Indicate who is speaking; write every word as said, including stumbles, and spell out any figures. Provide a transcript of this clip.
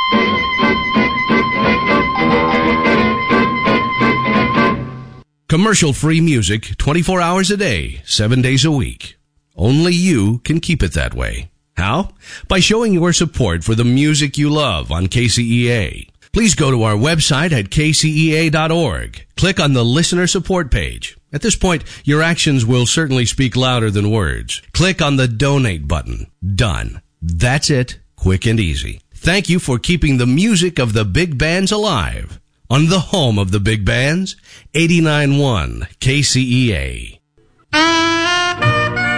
Speaker 1: Commercial-free music twenty-four hours a day, seven days a week. Only you can keep it that way. How? By showing your support for the music you love on K C E A. Please go to our website at k c e a dot org. Click on the listener support page. At this point, your actions will certainly speak louder than words. Click on the donate button. Done. That's it. Quick and easy. Thank you for keeping the music of the big bands alive. On the home of the big bands, eighty-nine point one K C E A.